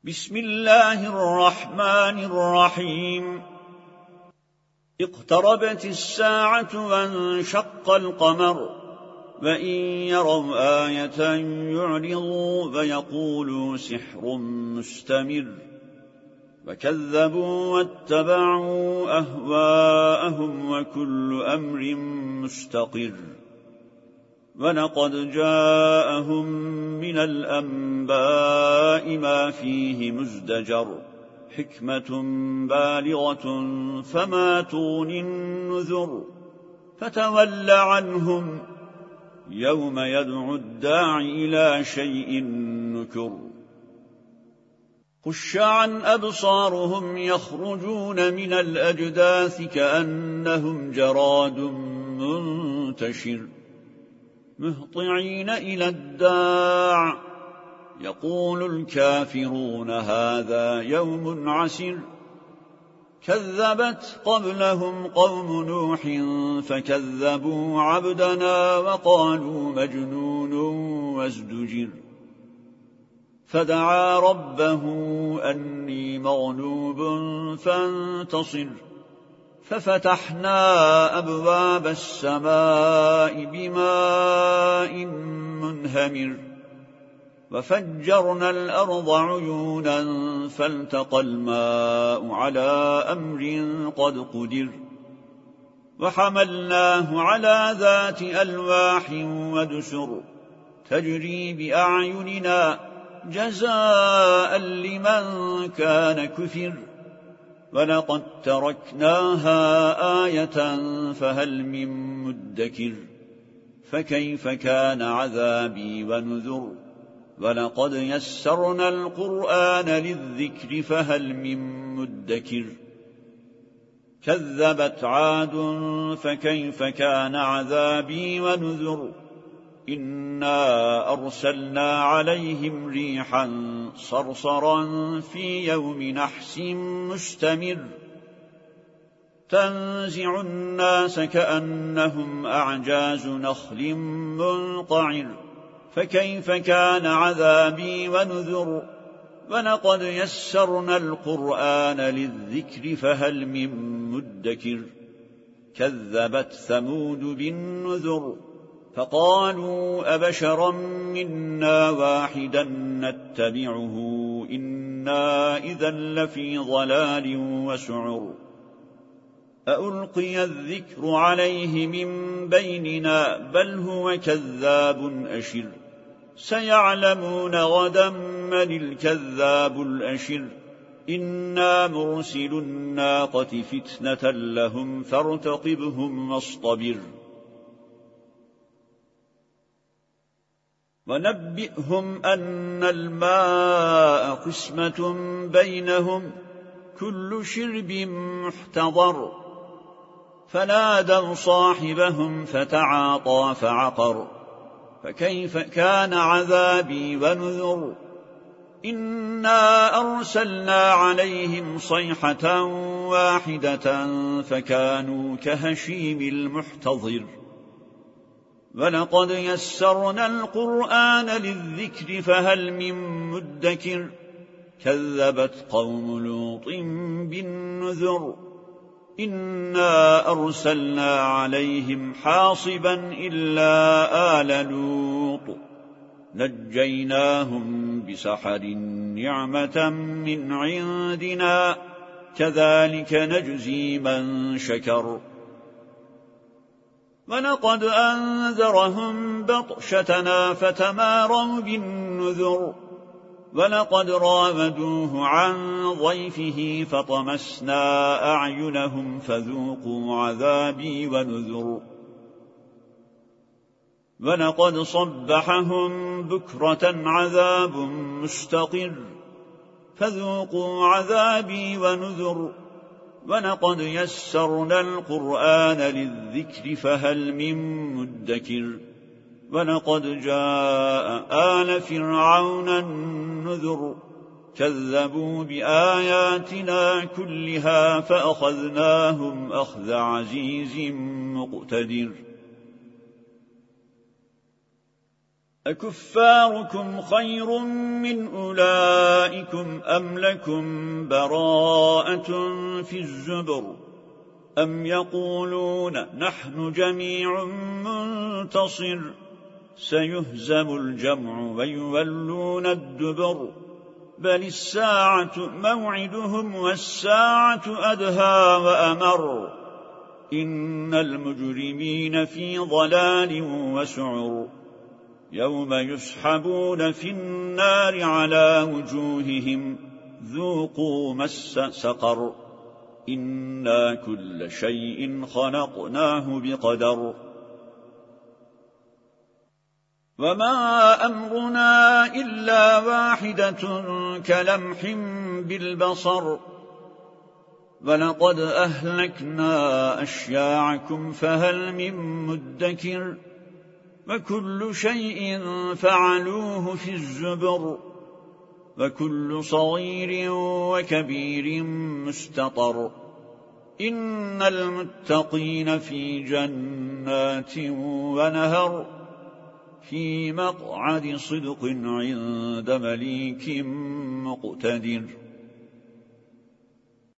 بسم الله الرحمن الرحيم اقتربت الساعة وانشق القمر وإن يروا آية يعرضوا ويقولوا سحر مستمر وكذبوا واتبعوا أهواءهم وكل أمر مستقر ولقد جاءهم من الأنباء ما فيه مزدجر حكمة بالغة فما تغني النذر فتول عنهم يوم يدعو الداع إلى شيء نكر خش عن أبصارهم يخرجون من الأجداث كأنهم جراد منتشر مهطعين إلى الداع يقول الكافرون هذا يوم عسر كذبت قبلهم قوم نوح فكذبوا عبدنا وقالوا مجنون وازدجر فدعا ربه أني مغلوب فانتصر ففتحنا أبواب السماء بماء منهمر وفجرنا الأرض عيونا فالتقى الماء على أمر قد قدر وحملناه على ذات ألواح ودسر تجري بأعيننا جزاء لمن كان كفر ولقد تركناها آية فهل من مدكر فكيف كان عذابي ونذر ولقد يسرنا القرآن للذكر فهل من مدكر كذبت عاد فكيف كان عذابي ونذر إنا أرسلنا عليهم ريحا صرصرا في يوم نحس مستمر تنزع الناس كأنهم أعجاز نخل منقعر فكيف كان عذابي ونذر ولقد يسرنا القرآن للذكر فهل من مدكر كذبت ثمود بالنذر فقالوا أبشرا منا واحدا نتبعه إنا إذا لفي ضلال وسعر ألقي الذكر عليه من بيننا بل هو كذاب أشر سيعلمون غدا من الكذاب الأشر إنا مرسل الناقة فتنة لهم فارتقبهم واصطبر ونبئهم أن الماء قسمة بينهم كل شرب محتضر فنادوا صاحبهم فتعاطى فعقر فكيف كان عذابي ونذر إنا أرسلنا عليهم صيحة واحدة فكانوا كهشيم المحتضر ولقد يسرنا القرآن للذكر فهل من مدكر كذبت قوم لوط بالنذر إنا أرسلنا عليهم حاصبا إلا آل لوط نجيناهم بسحر نعمة من عندنا كذلك نجزي من شكر ولقد أنذرهم بطشتنا فتماروا بالنذر ولقد راودوه عن ضيفه فطمسنا أعينهم فذوقوا عذابي ونذر ولقد صبحهم بكرة عذاب مستقر فذوقوا عذابي ونذر ولقد يسرنا القرآن للذكر فهل من مدكر ولقد جاء آل فرعون النذر كذبوا بآياتنا كلها فأخذناهم أخذ عزيز مقتدر أكفاركم خير من أولئكم أم لكم براءة في الزبر أم يقولون نحن جميع منتصر سيهزم الجمع ويولون الدبر بل الساعة موعدهم والساعة أدهى وأمر إن المجرمين في ضلال وسعر يوم يسحبون في النار على وجوههم ذوقوا مس سقر إنا كل شيء خلقناه بقدر وما أمرنا إلا واحدة كلمح بالبصر ولقد أهلكنا أشياعكم فهل من مدكر وكل شيء فعلوه في الزبر وكل صغير وكبير مستطر إن المتقين في جنات ونهر في مقعد صدق عند مليك مقتدر